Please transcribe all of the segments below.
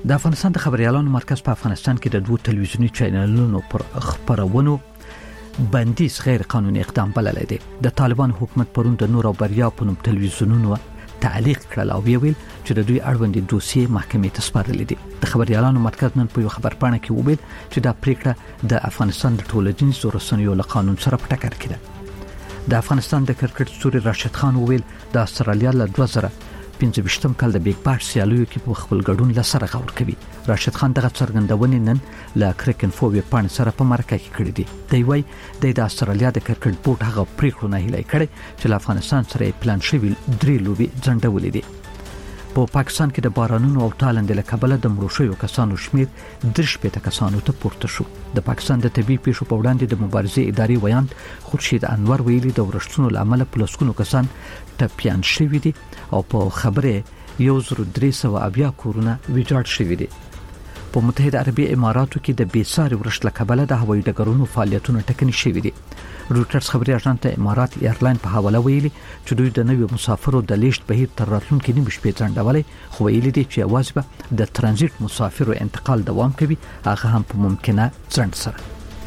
د افغانستان د خبريالانو مرکز په افغانستان کې د 2 تلویزیونی چینلونو پر خبرونو بندیز غیر قانوني اقدام بللی دی. د طالبان حکومت پرون د نور او بریا په نوم تلویزیونونو تعلیق کړل او ویل چې د دوی اړوند دوسیې محکمې ته سپارلې دي. د خبريالانو مرکز نن په یو خبرپاڼه کې وویل چې دا پریکړه د افغانستان د ټولنیزو رسنیو له قانون سره په ټکر کې ده. د افغانستان د کرکټ ستوري راشد خان وویل د استرالیا له 2015 کال د بیگ باش سیالیو کې په خپل ګډون لسره غور کوي. راشد خان دغه څرګندونې نن له کرکن فوبیا پاڼې سره په مرکه کې کړې دي. دی وایي د استرالیا د کرکټ بورډ هغه پریکړه نه هلي کړي چې له افغانستان سره پلان شوی 3 لوبي ځنډولې دي. په پاکستان کې د بارانونو او تالند له کبله د مړو شویو کسانو شمیر 3 کسانو ته پورته شو. د پاکستان د طبي پیښو په وړاندې د مبارزې ادارې ویاند خورشید انور ویلي د ورښتونو لامل پلسکونو کسان ټپيان شوي دي او په خبره 1300 کورونه ویجاړ شوي دي. په متحده عربي اماراتو کې د بیساري ورښت له کبله د هوایي ډګرونو فعالیتونه ټکني شوي دي. روټرز خبري اژانس امارات ایرلاین په حواله ویلي چې دوی د نویو مسافرو د لیست بهیر تر راتلونکي نیمه شپې ځنډولې، خو ویلي دي چې اواز به د ترانزیت مسافرو انتقال دوام کوي، هغه هم په ممکنه ځنډ سره.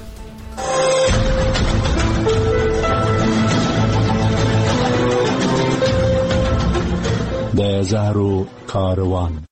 د زهرو کاروان.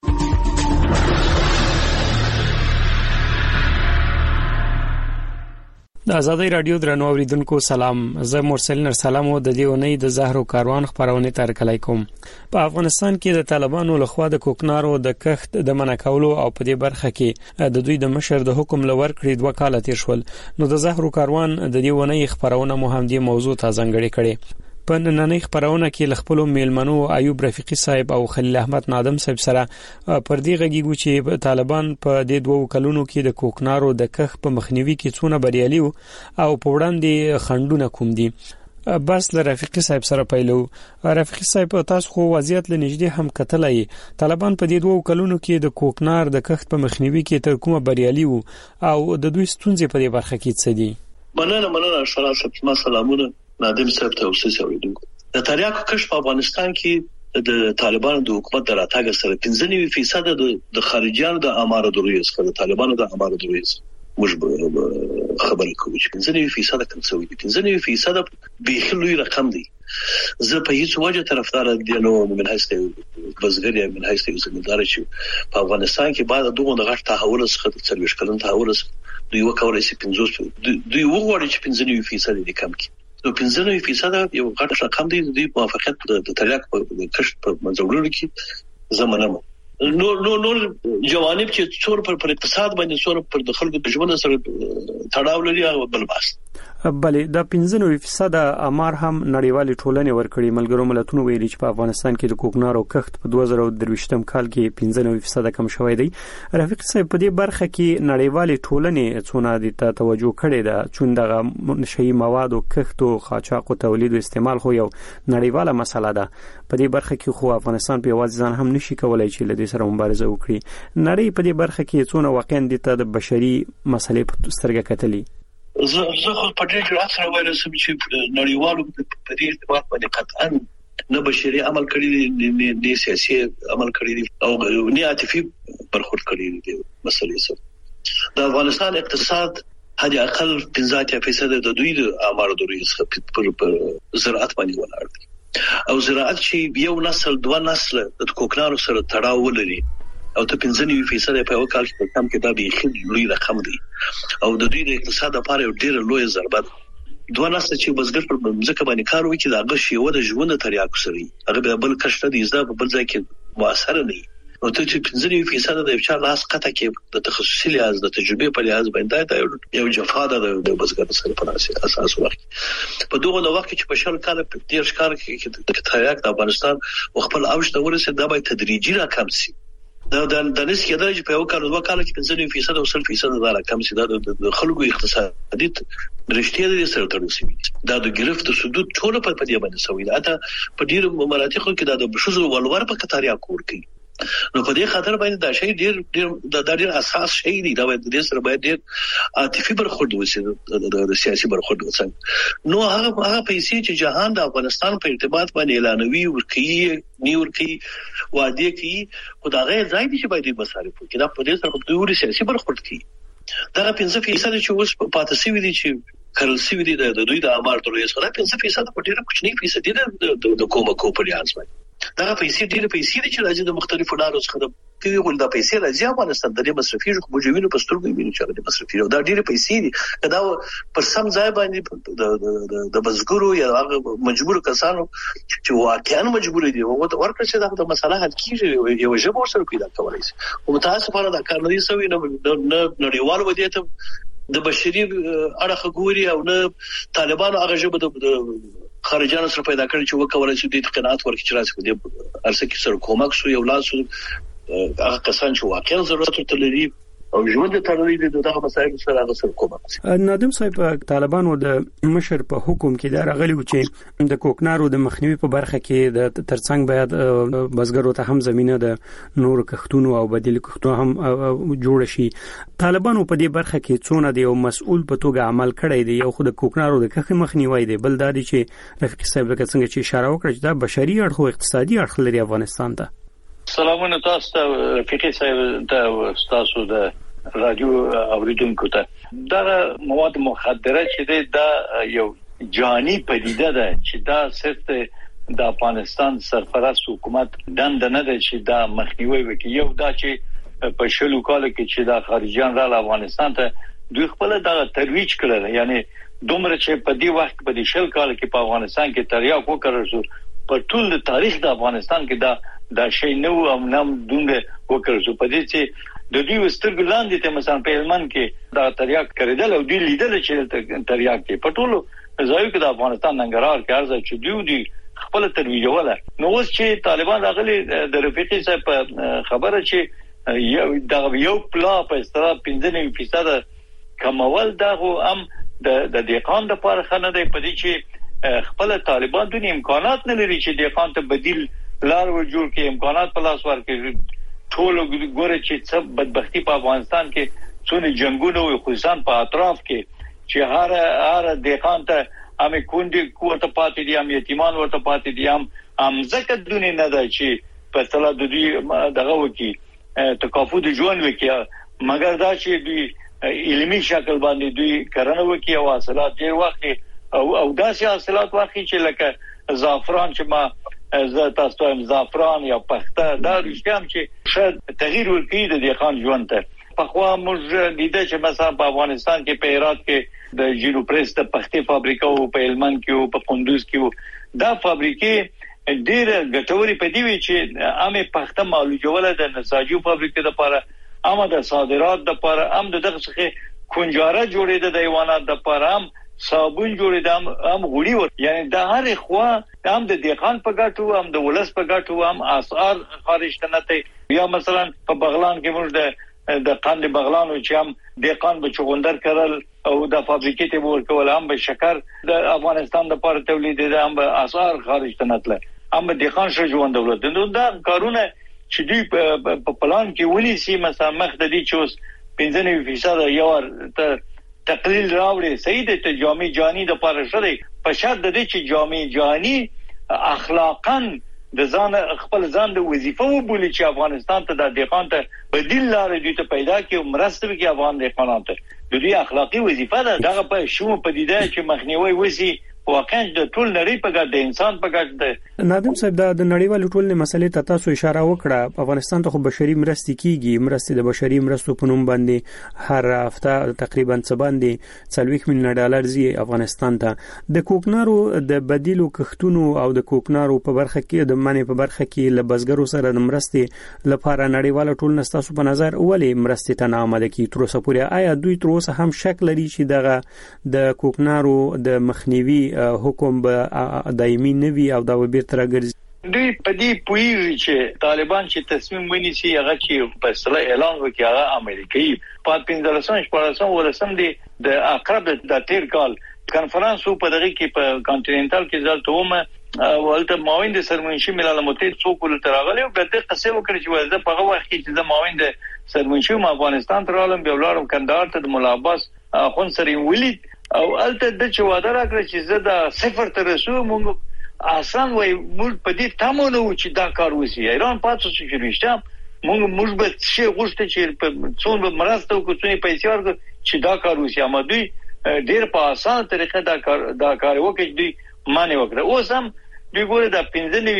د آزادۍ رادیو درنو اوریدونکو سلام، زه مرسل نرسلام او د دې اونۍ د زهرو کاروان خبرونه ترکلای کوم. په افغانستان کې د طالبانو لخوا د کوکنارو د کښت د منع کولو او په دې برخه کې د دوی د مشر د حکم لور کړی 2 کال تیر شول. نو د زهرو کاروان د دې اونۍ خبرونه مو هم دې موضوع ته ځانګړې کړي. په نننۍ خبرونه کې لخپلو میلمنو ایوب رفیقی صاحب او خلیل احمد نادم صاحب سره پر دې غږیږو چې طالبان په دې 2 کلونو کې د کوکنارو د کښت په مخنیوي کې څونه بریالي او په وړاندې خنډونه کوم دي. بس له رفیقی صاحب سره پیلو. رفیقی صاحب تاسو خو وضعیت لنږدې هم کتلای، طالبان په دې 2 کلونو کې د کوکنار د کښت په مخنیوي کې تر کومه بریالي او د دوی ستونزې په دې برخه کې څه دي؟ مننه سلامونه نادم صاحب ته اوسه اوریدونکو. د تریاکو کښت په افغانستان کې د طالبانو د حکومت د راتګ سره 95% د خارجيانو د اماره دروي څخه د طالبانو د اماره دروي موږ خبرې کوو چې 95% کوم څه وي. 95% به خلوی رقم دی. زه په هیڅ وجه طرفدار دي نو من هسته بزګر یا من هسته زمیندار چې په افغانستان کې بعد دغه غټ تحول څخه د 40 کلن تحول دوی وکولای شي 50 دوی وګوري چې 95% دي کم کی. نو 95% یو غټ رقم دی. دوی موافقت د تریاک په کښت په منځوړلو کې زمونږ نو جوانب چې څور پر اقتصاد باندې څور پر د خلکو د ژوند سره تړاو لري او بل بحث. بلې د 95% امار هم نړیوالي ټولنې ورکړي. ملګرو ملتونو ویلي چې په افغانستان کې د کوکنارو کښت په 2023 کال کې 95% کم شوی دی. رفیق صاحب په دې برخه کې نړیوالي ټولنې څونه د توجه کړې ده چې دغه نشئی مواد او کښت او قاچاق او تولید او استعمال خو یو نړیواله مسله ده. په دې برخه کې خو افغانستان په یوازې ځان هم نشي کولای چې لدې سره مبارزه وکړي. نړۍ په دې برخه کې څونه واقعا د بشري مسلې په سترګه کتلي. زه خو په دې جرأت سره وایم چې نړیوالو په دې ارتباط باندې قطعا نه بشري عمل کړی دي، سیاسي عمل کړی دي او نه عاطفي برخورد کړی دي. مسلې څه د افغانستان اقتصاد حد اقل 15% د دوی د امارو دوی څخه پر زراعت باندې ولاړ دي. او زراعت چې یو نسل 2 نسل د کوکنارو سره تړاو لري او ته 95% په یو کال کې کم کې دا به خې لوی رقم دی او د دوی د اقتصاد لپاره یو ډیر لوی ضربه ده. 2 نسل چې بزګر پر ځمکه باندې کار وکړي دا غشي و د ژوند تریاکو سره هغه بل کښت دي زده په بل ځای کې مؤثر نه وي. او ته چې 95% د افشار لاس قطه کې د تخصصي لحاظ د تجربه په لحاظ باندې دا یو جفا ده د بزګر سره په اساس وخت په دغه وخت کې په شل کال په دیر ښکار کې د تریاک د افغانستان خپل اوج ته ورسېد. دا به تدریجي راکم شي. دا د نس کېدل چې په یو کال 2 کال کې 95% او 100% دا راکم شي. دا د خلکو اقتصادي رښتیا دي سره تړل شي. دا د گرفت سدود ټول په دې باندې سوي ده. اته په ډیر مراتخو کې دا د بشوز ولور په کتاریا کور کوي نو په دې خاطر باندې دا شی ډیر اساس شی دی دا د دې سره باید ډیر عاطفي برخورد وشي د سیاسي برخورد وشي نو هغه پیسې چې جهان د افغانستان په ارتباط باندې اعلانوي ورکي نیورکي وعده کوي خدای ځای دي چې باید مصارف وکړي دا په دې سره د سیاسي برخورد کوي دا 15% چې اوس پاتې شوی دي چې کرنسي وی دي د دوی د امارت ریاست خلا 15% په ډیره کوچنی فیصد دي د کومه کوپریانس باندې دا پیسې ډیره پیسې دي چې راځي د مختلفو لارو څخه د کوي ول د پیسې راځي افغانستان د مصرفي بوجوینو په سترګو ویني چې د مصرفي دا ډیره پیسې دي دا پر سم ځای باندې د بزګرو یا هغه مجبور کسانو چې واقعا مجبور دي او ورکړه چې دا مسله حل کیږي یو ژبه سره پیدا کولای شي او متاسفانه دا کار نه دي سوي نه نړیوال ودیته د بشري اړه غوري او نه طالبانو هغه ژبه د خارجانو سره پیدا کړی چې وکولای شي د قناعت ورکړي چې راځي د ارسه کې سره کومک سو یو لاسو هغه کسان چې واقعا ضرورت ورته لري او ژوند ته لري دغه مسایل سره هغه سره کومک نادم صاحب طالبانو د مشر په حکم کې دا راغلی و چې د کوکنارو د مخنیوي په برخه کې د ترڅنګ باید بزګرو ته هم زمينه د نور کښتونو او بدیل کښتونو هم جوړ شي طالبانو په دې برخه کې څونه دی او مسؤل په توګه عمل کړی دی یو خو د کوکنارو د کښ مخنیوي دی بل دا دی چې رفیق صاحب څنګه چې اشاره وکړه چې دا بشري اړخ او اقتصادي اړخ لري افغانستان ته سلامونه تاسو ته رفیق صاحب د تاسو د رادیو اوریدونکو ته دا مواد مخدره چې دا یو جانی پدیده ده چې دا صرف د افغانستان سرپرست حکومت دند نه ده چې دا مخنیوي وکړي یو دا چې په شلو کال کې چې دا خارجيان را افغانستان ته دوی خپل دا ترویج کړل یعنی دومره چې په دې وخت په دې شل کال کې په افغانستان کې تریاک وکړل په ټول تاریخ د افغانستان کې دا شی نو او نام دونه وکړل په دې چې د دوی وسترګ لاندې ته مثلا په هلمند کې دا تریاک کړل او دوی لیدل چې تریاک کې په ټولو ځایو کې د افغانستان ننګرهار کې ارزه چې دوی خپل ترویجوله نو اوس چې طالبان راغلي د رفیقي صاحب خبره چې یو پلا په استرا 15% کمول دا هم د دیقان د پاره خنه دی په دې چې خپل طالبان د امکانات نه لري چې دیقان ته بدیل لار ورجوړ کې امکانات په لاس ورکړي ټول ګوره چې څه بدبختی په افغانستان کې څونه جنگونه او خصوصا په اطراف کې چې هر دیقان ته امې کندې کوته پاتې دي هم یتیمان ورته پاتې دي هم ځکه دونه نه ده چې په صلاح د دې دغه وکی تکافو د ژوند وکي مګر دا چې دوی علمي شکل باندې دوی کرنه وکي او حاصلات ډیر وخت او داسې حاصلات واخی چې لکه زعفران چې ما زه تاسو هم زعفران یا پخته دا رښتیا هم چې شاید تغییر ورکړي د دیقان ژوند ته په خوا موږ لیدل چې مثلا په افغانستان کې په هرات کې د جینو پریس د پختې فابریکه او په هلمند کې او په کندوز کې دا فابریکې ډېر ګټوري په دی وی چې امه پخته معلوموله د نساجو فابریکې لپاره امه د صادرات لپاره هم دغه څخه کنجاره جوړېده د حیوانات لپاره هم صابون جوړېدم هم غوړي ور یعنی د هر خوا هم د دیقان په ګټو هم د ولس په ګټو هم اسعار خارج تنته یا مثلا په بغلان کې موږ د قند بغلان او چې هم دیقان به چغندر کړل او د فابریکې ته ورکول هم به شکر د افغانستان د لپاره تولید دي هم به اسعار خارج تنتله هم دیقان شو ژوند دولت نو دا کارونه چې دوی په پلان کې ونی سي مثلا مخ د دې چوس 15% یو تقلیل راوړي صحیح د جامع جانی د پاره شری په شرط د دې چې جامع جانی اخلاقاً د ځان خپل ځان د وظیفه وبولي چې افغانستان ته د دیقان ته بدیل لارې دي ته پیدا کړي مرسته وکړي افغان دیقانان ته د دې اخلاقی وظیفه ده دغه په شوم پدیده چې مخنیوي وسی واقعا د ټول نړۍ په ګډ د انسان په ګډ ده نادم صاحب د نړیوال ټولنې مسلې ته تاسو اشاره وکړه افغانستان ته خو بشري مرستې کیږي مرستې د بشري مرستو په نوم باندې هر هفته تقریبا څه باندې 40 میلیون ډالر زی افغانستان ته د کوکنارو د بدیلو کښتونو او د کوکنارو په برخه کې د منې په برخه کې ل بزګرو سره د مرستې لپاره نړیوال ټولنه تاسو په نظر ولې مرستې ته نامده کی تر اوسه پورې آیا دوی تر اوسه هم شک لري چې دغه د کوکنارو د مخنیوي حکم به دایمي نوي او دا به تر ګرځي دوی په دې پویږي چې طالبان چې تصمیم ونیسي هغه چې فیصله اعلان وکړي هغه امریکایي په 15 ورسم دي د اقرب د تیر کال کنفرانس په دغه کې په کانټیننټال کې ځل ته ولته معاون د سرمنشي ملل متحد څوک ولتراغلی او به قصه وکړي چې ولته په هغه وخت کې چې د معاون د سرمنشي افغانستان ته رالم به ولارم کندهار ته د مولا عباس خون سره ولید او الته د چې وعده راکړه چې زه د صفر ته رسو مونږ آسان وای موږ په دې تمونه و چې دا کار وسی ایران پاتې شو رښتیا موږ به څه غوښته چې په څون مرسته او کوڅې پیسې ورکړو چې دا کار وسی اما دوی ډیر په اسانه طریقه دا کار وکړي دوی معنی وکړه اوس هم دوی ګوره د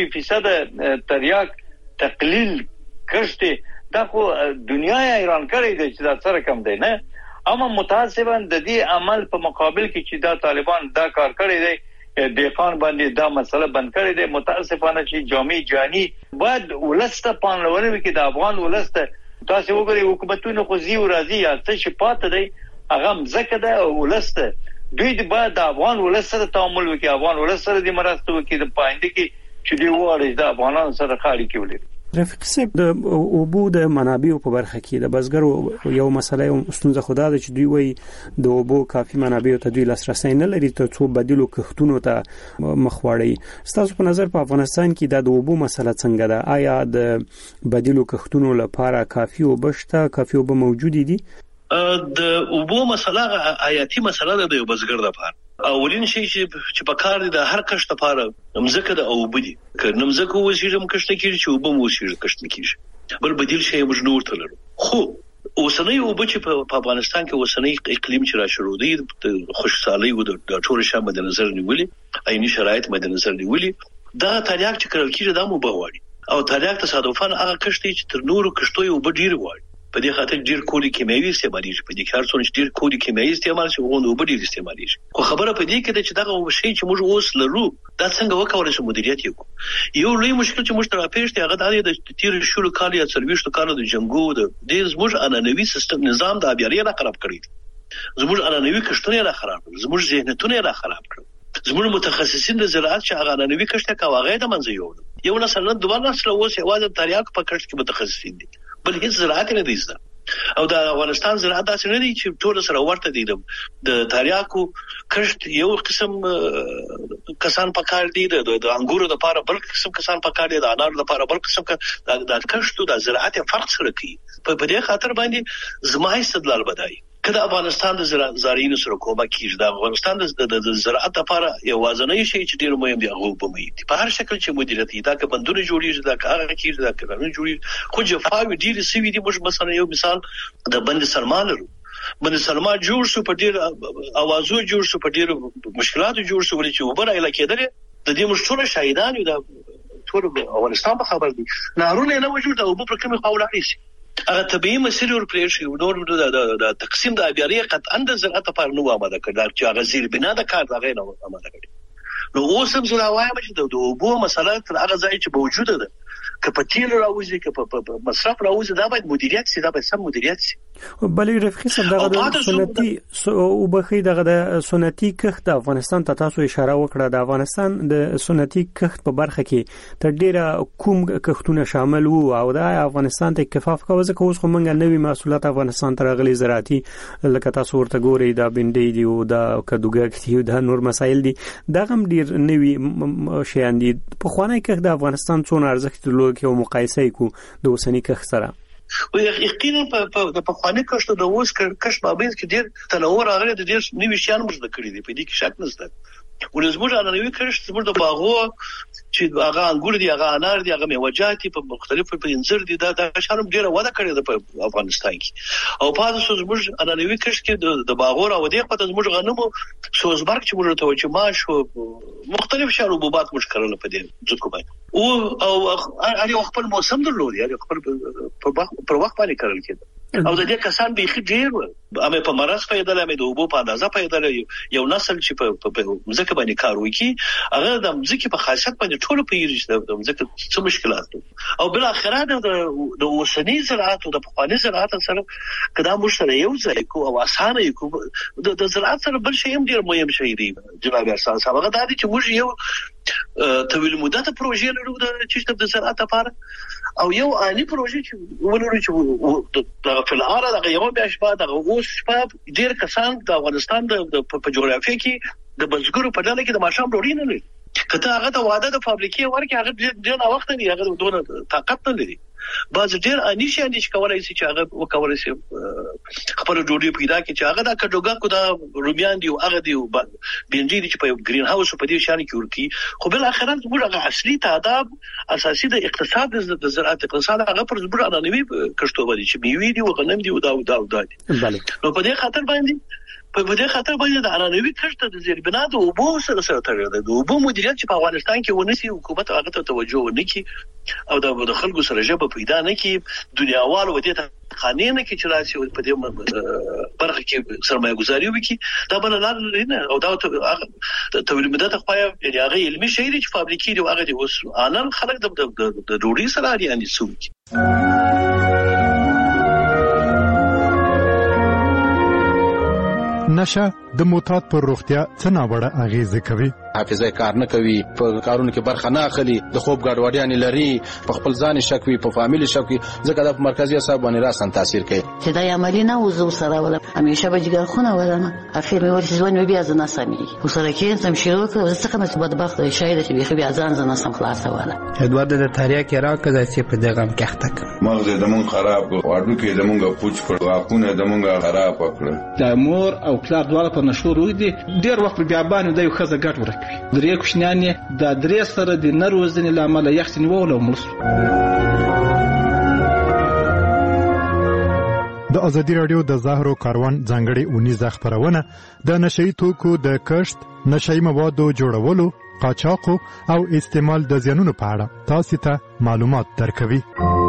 95% تریاک تقلیل کشته دا خو دنیا ایران کړی دی چې دا سره کم دی نه اما متاسفانه د دې عمل په مقابل کې چې دا طالبان دا کار کړی دی دهقان باندې دا مسله بند کړی دی متاسفانه چې جامع جهانی باید ولسته پانلونه وکړي د افغان ولسته تاسو وګورئ حکومتونه خو زی او راضی یا څه چې پات دی هغه مزکه ده ولسته دوی د بعد د افغان ولسته تعامل وکړي افغان ولسته د مرسته وکړي د پاینده کې چې دی واره د افغانانو سره خاړي کولې رفیق صاحب د اوبو د منابعو په برخه کې د بزګرو یو مسله یو ستونزه خدا ده چې دوی وایي د اوبو کافي منابع ته دوی لاسرسي نه لري ته څو بدیلو کښتونو ته مخ وړي ستاسو په نظر په افغانستان کې د اوبو مسله څنګه ده آیا د بدیلو کښتونو لپاره کافي اوبه شته کافي اوبه موجود دي د اوبو مسله حیاتي مسله ده د بزګر لپاره اولین شي چې په کار دي د هر کښت لپاره مزکه د اوبو دي که نمزکه وسیږم کښت کیږي چې اوبو موسیږي کښت کیږي بل بدیل شي موږ نور تللو خو اوسنۍ اوبو چې په افغانستان کې اوسنۍ اقلیم چې را شروع دي د خوشحالي او د ټول شامل مد نظر نیولې عیني شرایط مد نظر نیولې دا تریاک چې کړل کیږي د مو بغواړي او تریاک تصادفاً هغه کښت چې تر نورو کښتو اوبو ډیر وایي په دې خاطر ډیر کولی کیمیاوي استعمالېږي په دې کار څون ډیر کولی کیمیاوي استعمال شي غوښنه اوبه ډیر استعمالېږي خو خبره په دې کې چې دغه شی چې موږ اوس لرو دا څنګه وکولای شو مدیریت یو لوی مشکل چې موږ ته پیښ دی هغه د تیر شلو کال یا 30 کال د جنگو د دې زموږ انانوي سیستم نظام د ابياري را خراب کړی زموږ انانوي کښتونه را خراب کړ زموږ ذهنیتونه را خراب کړ زموږ متخصصین د زراعت چې هغه انانوي کښت کاوه د منځ یو نسل دوه نسل اوس یوازې تریاک په کښت کې متخصصین دي بل هیڅ زراعت نه دي او د افغانستان زراعت داسې نه دي چې ټول سره ورته دي د تریاکو کښت یو قسم کسان پکار دي د انګورو لپاره بل قسم کسان پکار دي د انارو لپاره بل قسم د کښت د زراعت فرق سره کوي په دې خاطر باندې زما استدلال بدای کله افغانستان د زراعتین سره کومه کیږي د افغانستان د زراعت لپاره یو وازنه شي چې ډیر مهم دی هغه په مې په هر شکل چې مدیریت دا که بندونه جوړیږي دا کار کیږي دا قانون جوړیږي خو جفاوی ډیر سوي دي موږ مثلا یو مثال د بند سلمان لرو بند سلمان جوړ شو په ډیر اوازو جوړ شو په ډیر مشکلات جوړ شو چې وبره علاقې ده د دې مشهور شاهدان یو د ټول افغانستان په خبر دي نارونه نه وجود او په کومه قوله لري هغه طبيعي مسیر ور پرې شي نور د تقسیم د ابياري قطعا د زراعت لپاره نو آماده کړل چې هغه زیر بنا د کار دغه نه آماده کړي نو اوس هم زه وایم چې د اوبو مسله تر هغه ځای چې موجوده ده که په تیل راوځي که په مصرف راوځي دا باید مدیریت شي دا باید سم مدیریت شي بلې رفیق صاحب دغه د سنتي او بخي دغه د سنتي کښت د افغانستان ته تاسو اشاره وکړه د افغانستان د سنتي کښت په برخه کې تر ډیره کوم کښتونه شامل وو او د افغانستان ته کفاف کوزه که اوس خو موږ نوې محصولات افغانستان ته راغلي زراعتي لکه تاسو ورته ګورئ د بنډۍ دی او د کدوګک دی د نور مسایل دي دغه ډیر نوې شیان دي په خوانه کې د افغانستان څون ارزښت درلود کې او مقایسه کو د اوسنی کښت سره او یقینا په پخوانی کښت د اوس کښت مابین کې ډیر تنوع راغلی د ډیر نوي شیان موږ کړی دي په دې کې شک نشته ولزموږ انانوي کښت زموږ د باغو چې هغه انګور دي هغه انار دي هغه میوه‌جات په مختلفو په انځر دي دا شانم ډیره وده کړې ده په افغانستان کې او په تاسو زموږ انانوي کښت کې د باغو او د خپل زموږ غنمو سوزبرګ چې موږ ته چې ماش او مختلف شربات موږ کړل په دې ځکه باندې او هغه خپل موسم درلود هغه خپل پر وخت باندې کړل کېده او د دې کسان به خې ډیر امه په مرز پیدا لمه د اوبو په اندازه پیدا یو نسل چې په ځکه باندې کار وکي هغه د ځکه په خاصیت باندې ټول په یری د ځکه څه مشکلات او بل اخره د اوسنی زراعت او د پخوانی زراعت سره کدا موږ سره یو ځای کو او اسانه کو د زراعت سره بل شی هم ډیر مهم شي دی جناب ارسان صاحب هغه د چې موږ یو طویل مدته پروژې لرو د زراعت لپاره او یو عالی پروژې چې ولرو چې د فلعال د یو بیا شپه د اوس شپه ډیر کسان د افغانستان د په جغرافیه کې د بزګرو په ډله کې د ماشام ډوډۍ نه لري کته هغه د واده د فابریکې ورکه هغه ډېر وخت نه هغه دونه طاقت نه لري باز ډېر انیش کولای شي چې هغه وکولای شي خپل ډوډۍ پیدا کړي چې هغه د کډوګا کو د رومیان دی او هغه دی بنجي دي چې په گرین هاوس په دې شان کې ورکی خو بل اخرت موږ اصلي تعداد اساسي د اقتصاد د زراعت اقتصاد هغه پر زبر انانوي کشتو باندې چې میوي دي او غنم دي او دا دي نو په دې خاطر باندې د انانوي کشت د زیربنا د اوبو سره تړاو دی د اوبو مدیریت چې په افغانستان کې ونسي حکومت هغه ته توجه ونکړي او د خلکو سره جبه پیدا نه کړي دنیاوال و دې ته قانون نه کې چې راشي په دې برخه کې سرمایه گذاري وکړي دا بل لار نه او دا تولید مدت خو یې هغه علمي شی دی چې فابریکې دی هغه دی اوس انن خلک د ډوډۍ سره اړین دي نشه د موتات پر روغتیا څه ناوړه اغیزه کوي حافظه کار نه کوي په کارونو کې برخه نه اخلي د خوب ګډوډیان لري په خپل ځان شک وي په فامیل شک وي ځکه د مرکزی اعصاب باندې راسن تاثیر کوي چې دا عملی نه وزو سره ولا همیشه به جګر خونه ولنه اخر مې ورته ځوان بیا ځنه سمي وسره کې سم شروع کړ څه کومه بدبخت شاید چې بیا ځان ځنه سم خلاص ولا ادوارد د تاریخ کې راکړه چې په دغه کښتک مغز د مون خراب واړو کې د مونږه پوچ کړ واکونه د مونږه خراب کړ د مور او پلار دواړه په نشور ودی ډیر وخت بیا باندې د یو خزه ګټ ورکوي درې کوشنیان د درې سره د نروزنې لامل یخت نیول او ملس د ازادي رادیو د زهرو کاروان ځانګړي اونیزه خبرونه د نشئی توکو د کشت نشئی موادو جوړولو قاچاق او استعمال د زیانونو په اړه تاسو ته معلومات درکوي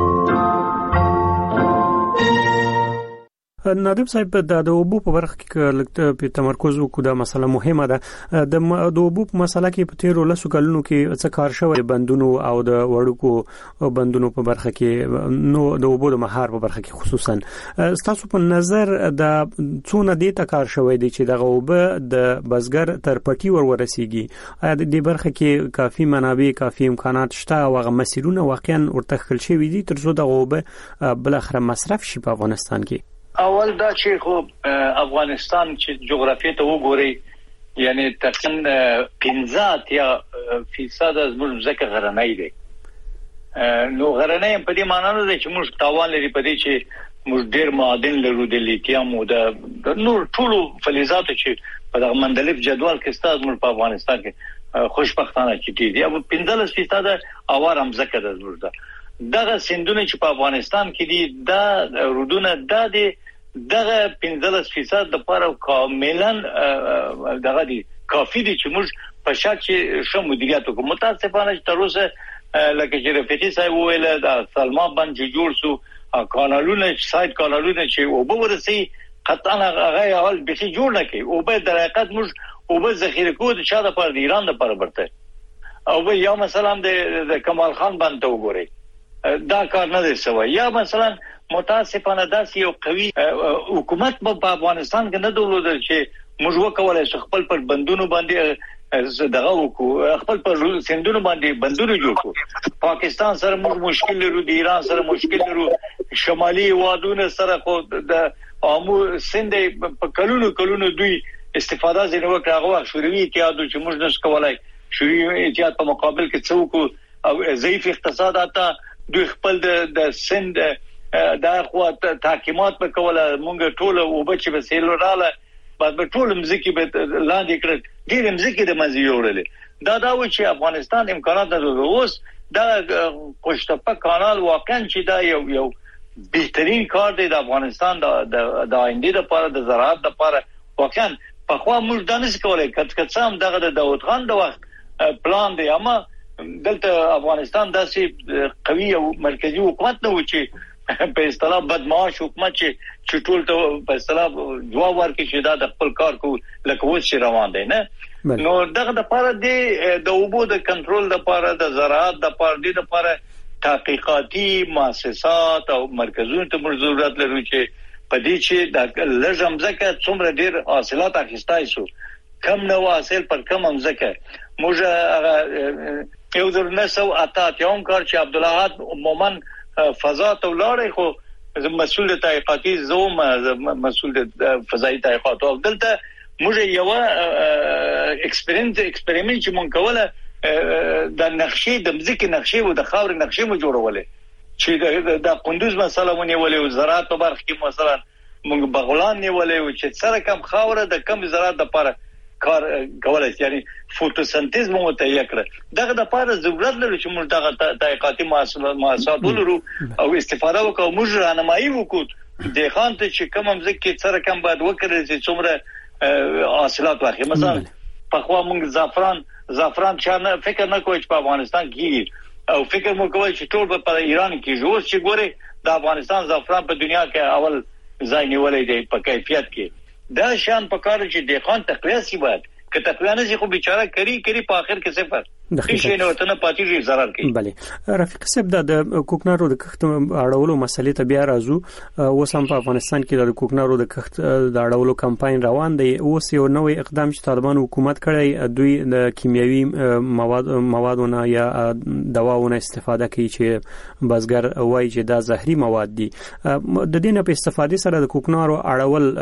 نادم صاحب د اوبو په برخه کې لکه په تمرکز وکړو دا مسله مهمه ده د اوبو په مسله کې په تیرو لسو کلونو کې څه کار شوی بندونو او د وړوکو بندونو په برخه کې نو د اوبو د مهار په برخه کې خصوصا تاسو په نظر د څونه دې ته کار شوی دی چې د اوبو د بزګر تر پټي ورسیږي د دې برخه کې کافي منابع کافي امکانات شته او هغه مسیرونه واقعا ورته خل شوی دي تر څو د اوبو بل اخر مصرف شي په افغانستان کې اول دا چې خو افغانستان چې جغرافیه ته وګوري یعنی تقریبا 15 یا فیصد از موږ ځکه غرنۍ دي نو غرنۍ په دې معنی نه چې موږ تاوان لري په دې چې موږ ډېر معادن لرو د لیتیم او د نور ټولو فلزاتو چې په دغه مندلف جدول کې ستاسو موږ په افغانستان کې خوشبختانه چې دي او 15% اوار هم ځکه د موږ ده دغه سندونه چې په افغانستان کې دي دا رودونه دغه 15% د لپاره کاملا دغه دي کافي دي چې موږ په شک چې شو مدیریت وکړو متاسفانه تر اوسه لکه چې رفیقي صاحب ویل د سلمان باندې جوړ سو کانالونه سایت کانالونه چې او به ورسي قطعا هغه اول به جوړ نه کوي او به در حقیقت موږ او به ذخیره کوو د شاده پر ایران لپاره برته او یا مثلا د کمال خان باندې وګورئ دا کار نه دی شوی یا مثلا متاسفانه داسې یو قوي حکومت په افغانستان کې نه درلودل چې موږ وکولای شو خپل پر بندونو باندې دغه وکړو خپل پر سندونو باندې بندونه جوړ کړو پاکستان سره موږ مشکل لرو د ایران سره مشکل لرو شمالي وادونو سره خو د عامو سند په کلونو دوی استفاده زینو کاغه شوروي اتحاد چې موږ نش کولای شوروي اتحاد په مقابل کې څوک او ضعیف اقتصادات دوی خپل د سند دا خو تحکیمات په کوله مونږ ټول او بچ به سیلوراله بعد به ټول مزکی به لاندې کړ ډیر مزکی د مزي وړل دا و چې افغانستان امکانات لري اوس دا قشتپه کانال واقعا چې دا یو بهترین کار دی د افغانستان د آینده لپاره د زراعت لپاره واقعا په خوا موږ دانش کولای کڅام دغه د داوود خان د وخت پلان دی اما دلته افغانستان داسې قوي او مرکزی حکومت نه و چې په اصطلاح بدمعاش حکومت چې ټول ته په اصطلاح جواب ورکړي چې دا د خپل کار کو لکه اوس چې روان دی نه نو دغه د لپاره د اوبو د کنټرول لپاره د زراعت لپاره د لپاره تحقیقاتي مؤسسات او مرکزونو ته موږ ضرورت لرو چې په دې چې د لږم ځکه څومره ډیر حاصلات اخیستای شو کم نو حاصل پر کم هم ځکه موږ یو ځل نسو اتات یوم کار چې عبد الله مومن فضا ته ولاړ خو مسؤل تحقیقاتي زوم مسؤل فضائي تحقیقات او دلته موږ یو ایکسپریمنت چې مونږ کوله د نقشې د مځکې نقشې او د خاور نقشې مو جوړولې چې د قندوز مثلا ونیولې او زراعت په برخه کې مثلا موږ بغلان نیولې او چې سره کم خاور د کم زراعت لپاره کار کولای شي یعنی فوتوسنتیز مو ته یکړه دغه د لپاره ضرورت لري چې موږ دغه تحقیقاتي محصولات ولرو او استفاده وکړو موږ راهنمایي وکړو د خان ته چې کوم مځکه سره کم باید وکړي چې څومره حاصلات واخلي مثلا په خوا موږ زعفران چې فکر نه کوي چې په افغانستان کې او فکر مو کوي چې ټول په ایران کې جوړ شي ګوري د افغانستان زعفران په دنیا کې اول ځای نیولې دی په کیفیت کې دا شان په کار چې د خان تقویه سی باید که تقویه نه شي خو بیچاره کری په اخر کې صفر هیڅ نه وته نه پاتې ضرر کوي بله رفیق صاحب د کوکنارو د کښت اړولو مسلې ته بیا راځو اوس هم په افغانستان کې د کوکنارو د کښت د اړولو کمپاین روان دی اوس یو نوې اقدام چې طالبان حکومت کړی دوی د کیمیاوي موادونو یا دواونو استفاده کوي چې بازګر وایي چې دا زهري مواد دي د دې نه په استفادې سره د کوکنارو اړول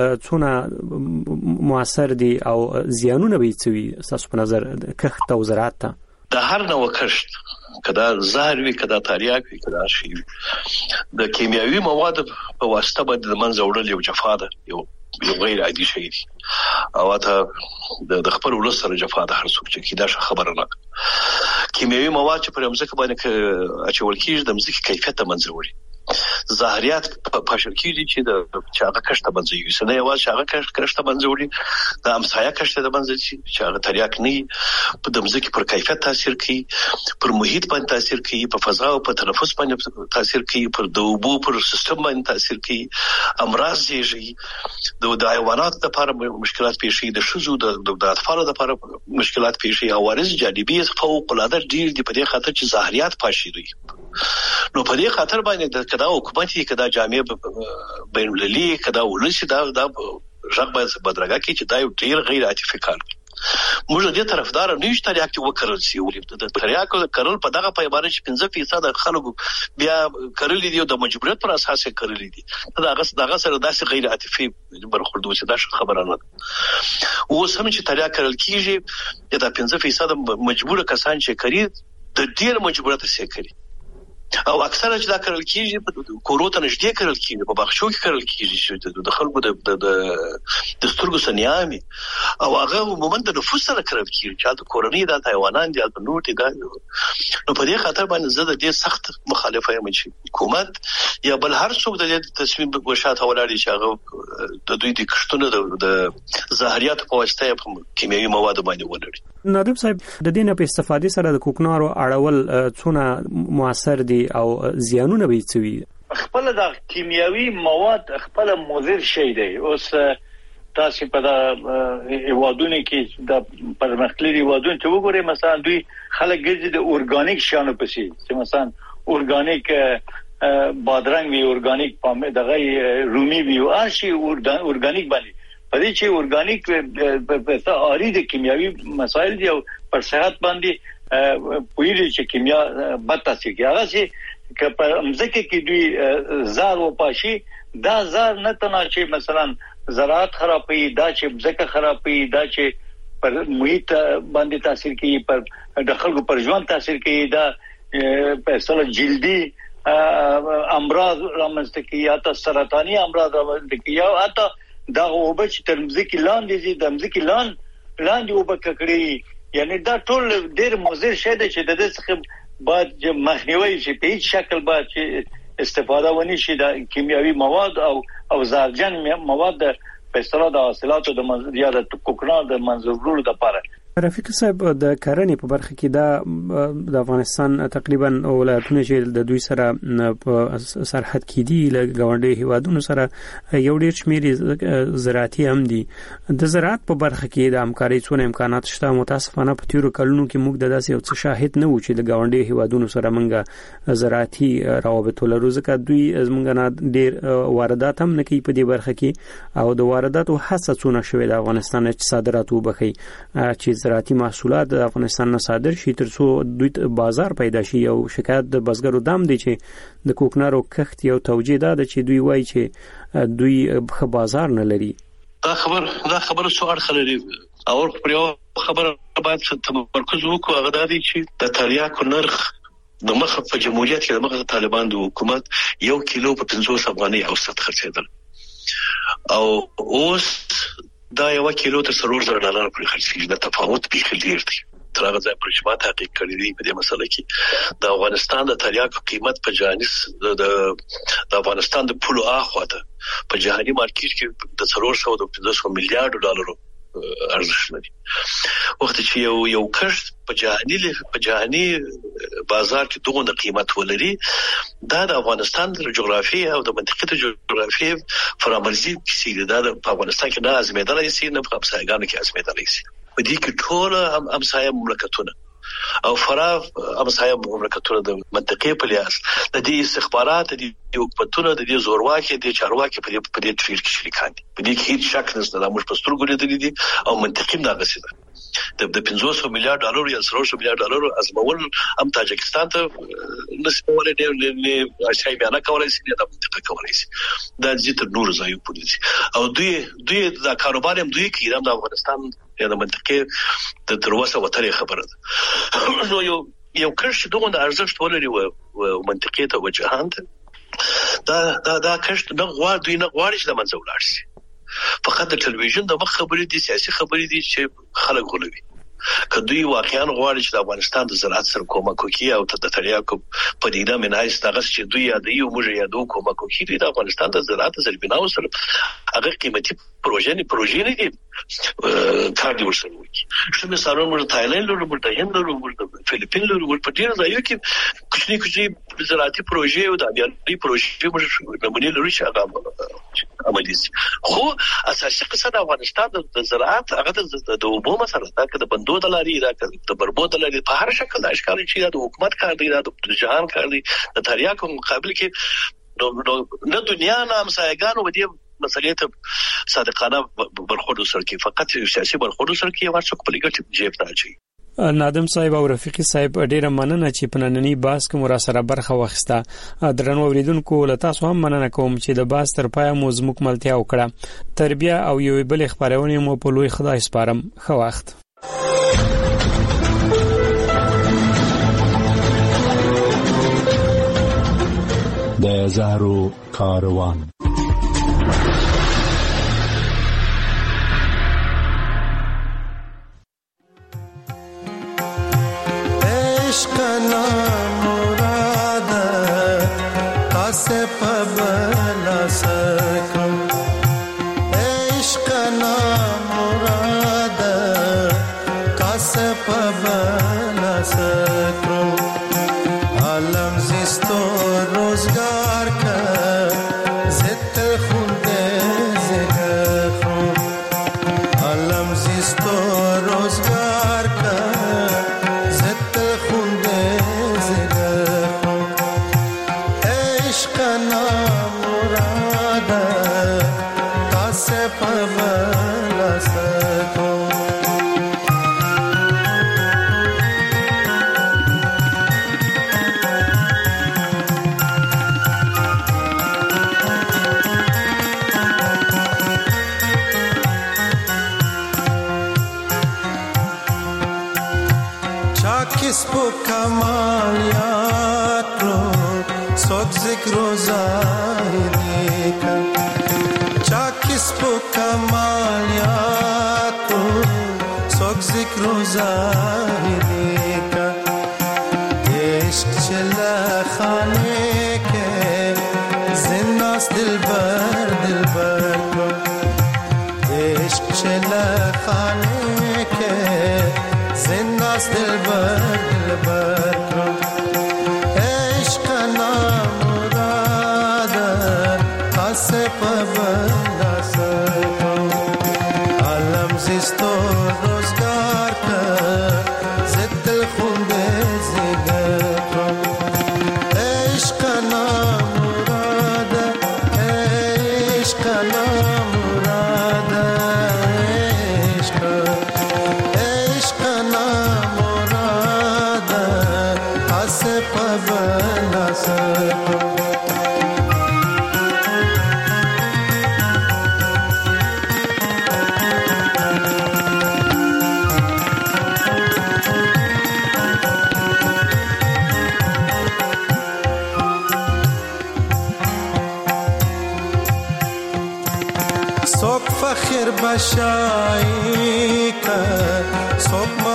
څونه موثر دي او زیانونه به څه تاسو په نظر کښت او زراعت ته د هر نوع کښت کدا زهر وی کدا تریاک وی کدا شی د کیمیاوي مواد په واسطه باندې د منځ وړل یو جفا ده یو غیر عادي شی دی او ته د خپل ولس سره جفا ده هر څوک چې دا خبره نه کیمیاوي مواد چې پر مځکه باندې اچول کیږي د مځکه کیفیت ته منځ وړي زهريات په شرکې دي چې د چاغه کښته باندې یو سنه یو چاغه کښته باندې وړي د امسایا کښته د باندې چې چاغه تریاک نه په د مځکه پر کیفیت تاثیر کوي پر محیط باندې تاثیر کوي په فضا او په تنفس باندې تاثیر کوي پر د اوبو پر سیستم باندې تاثیر کوي امراض زیږي د حیوانات لپاره مشکلات پیښي د شذو د اطفال لپاره مشکلات پیښي او وارث جانبي فوق العاده ډیر دي په دې خاطر چې زهريات پاشي دي نو په دې خاطر باندې کدا حکومت کدا جامع بین المللي کدا ولسی دا ژغ باید بدرګه کی چې دا یو ډیر غیر عاطفي کار موږ دې طرفدار نه یو تریاک ته وکړل سی ولې د تریاک کارول په دغه پیمانه چې 15% خلکو بیا کړل دي او د مجبوریت پر اساس کړل دي دغه سره داسې غیر عاطفي برخورد وسی دا خبره نه او سم چې تریاک کړل کیږي دا 15% مجبور کسان چې کړي د ډیر مجبوریت سره کړي او اکثره چې دا کړل کیږي په کوروته نشته کړل کیږي په بخښو کې کړل کیږي چې د خلکو د سترګو سنیامي او هغه عموما د نفوس سره کړل کیږي چې د کورنۍ د حیوانات د نوټي دا نو په دې خاطر باندې زه د دې سخت مخالفه یم چې حکومت یا بل هر څوک د دې تصمیم په وشاته ولاړ چې هغه د دوی د کښتونو د زهريات په واسطه په کیمیاوي مواد باندې ولري نادب صاحب د دې نه په استفادې سره د کوکنارو اړول څونه موثر دي او زیانونه به څوي خپل د کیمیاوي مواد خپل مضر شي دی اوس تاسو په د هیوادونو کې د پرمختللي هیوادونو ته وګورئ مثلا دوی خلک ګرځي د اورګانیک شانو پسې چې مثلا اورګانیک بادرنګ وی اورګانیک پامه دغه رومي وی او شي اورګانیک باندې په دې چې اورګانیک په اړه د کیمیاوي مسایل دی او پر صحت باندې پویل چې کیمیا بد تاثیر کوي هغه چې په مځکه کې دوی زار او پاشي دا زار نه تنه چې مثلا زراعت خرابوي دا چې مځکه خرابوي دا چې پر محیط باندې تاثیر کوي پر د خلکو پر ژوند تاثیر کوي دا په اصل جلدي امراض رامنځته کوي یا سرطاني امراض رامنځته کوي یا حتی دا وبچ تر مځکه لاندې دي د مځکه لاندې وبکړي یعنی دا ټول ډیر مضر شي چې د دې څخه باید مخنیوي شي په هیڅ شکل باید چې استفاده ونی شي د کیمیاوي مواد او زهرجن مواد په اصطلاح د حاصلاتو د یا د کوکنار د منځوړلو لپاره رفیق صاحب د کرنې په برخه کې دا د افغانستان تقریبا ولایتونه چې د دوی سره په سرحد کې دي له ګاونډي هیوادونو سره یو ډیر شمېر زراعتي هم دي د زراعت په برخه کې د همکارۍ څونه امکانات شته متاسفانه په تیرو کلونو کې موږ د داسې یو څه شاهد نه و چې د ګاونډي هیوادونو سره موږ زراعتي روابط ولرو ځکه دوی زموږ نه ډیر واردات هم نه کوي په دې برخه کې او د وارداتو هڅه څونه شوې د افغانستان چې صادرات وبخي چې زراعتي محصولات د افغانستان نه صادر شي ترڅو دوی بازار پیدا شي او شکایت د بزګرو دام دي چې د کوکنارو کښت یو توجیه ده چې دوی وایي چې دوی په بازار نه لري دا خبر سو اړه لري او پر یو خبره باید تمرکز وکړو، هغه دا دی چې د تریاکو نرخ د مخه په جمهوریت کې د مخه طالبان د حکومت 1 کیلو په 500 افغانۍ اوسط خرڅېدل، او اوس دا 1 کیلو تر $4,000 پورې خرڅېږي. د تفاوت به ډیر دی. تر هغه ځای پورې چې ما تحقیق کړی دی په دې مسله کې د افغانستان د تریاکو قیمت په جهاني د افغانستان د پولو اخواته په جهاني مارکیټ کې د $450 میلیارډ ارزښت لري. وخت چې یو کښت په جهاني بازار کې دغه قیمت ولري، دا د افغانستان د جغرافیې او د منطقې جغرافیې فرامرزي کیسې ده. د افغانستان کې نه ازمیدلای شي، نه په همسایګانو کې ازمیدلای شي. په دې کې ټول همسایه مملکتونه او فرا همسایه مملکتونه د منطقې په لحاظ د دې استخبارات د حکومتونو د دې زورواکي د چارواکي په دې تفیر کې شریکان دي. په دې کې هیڅ شک نشته د موږ په سترګو لیدلې دي او منطقي نه غسیده. د $500 میلیارډ یا $400 میلیارډ ازمول هم تاجکستان ته نسبت ولې شای بیان کولای شي، د منطقه کولای شي، د ځیتر نور ځایو پولیسي او دوی د کاروبار هم دوی کې د افغانستان یا د منطقې د تروسه وترې خبره ده. نو یو کښ دغه د ارزښت ولري او منطقې ته وجهان ته دا کښ نه غواړي، دوی نه غواړي چې د منځ ولاړ شي. فقط د ټلویزیون د مخ خبرې دي، سیاسي خبرې دي چې خلک غولوي. که دوی واقعا غواړي چې د افغانستان د زراعت سره کومک وکړي او د تریاکو پدیده منایس دغه چې دوی یادوي او موږ یادو کومک وکړي د افغانستان د زراعت زربیناو سره هغه قیمتي پروژې نه دي کار دی ورسره وکړي. چې مثلا موږ تایلند لرو، موږ د هند لرو، موږ د فلیپین لرو، موږ په ډیر ځایو کې کوچني زراعتي پروژې او د ابياني پروژې موږ نمونه لرو چې هغه عملي شي. خو اساسي قصه د افغانستان د زراعت هغه د اوبو مسله ده، که د بندو د لاري دا د بربو د لاري په هر شکل د اشکال چې د حکومت کار دی، د جهان کار دی. د تریاکو مقابل کې نه دنیا نه همسایګانو و دې مسلې ته صادقانه برخورد سره کې فقط سیاسي برخورد سره کې ورڅ په لګټ جیب ته اچي. نادم صاحب او رفیقي صاحب ډیره مننه چې په نننی باس کې مو را سره برخه واخیسته. درنو اوریدونکو له تاسو هم مننه کوم چې د باس تر پای مو زموږ ملتیا وکړه. تربیه او یو بل خبرونه مو په لوی خدای سپارم. ښه وخت. د زهرو کاروان. عشق نامراد قاسه پبلا سکم، عشق نامراد قاسه پبلا سکم، عالم زیستو روزگار که زت خونده زگخم، عالم زیستو روزگار که किसको कमालियात रो सोच जिक्रो ज़ाहिरी का, चा किसको कमालियात रो सोच जिक्रो ज़ाहिरी का, इश्क चला खाने के जिन्नास दिलबर को, इश्क चला खाने के जिन्नास दिलबर को, इश्क नामुराद कासे पबला सको, आलम जिस्तो रोजगार का जिद खुंदे जिगर को, इश्क नामुराद, इश्क नामुराद, इश्क नामुराद कासे पबला सको. فخر بشای که صبح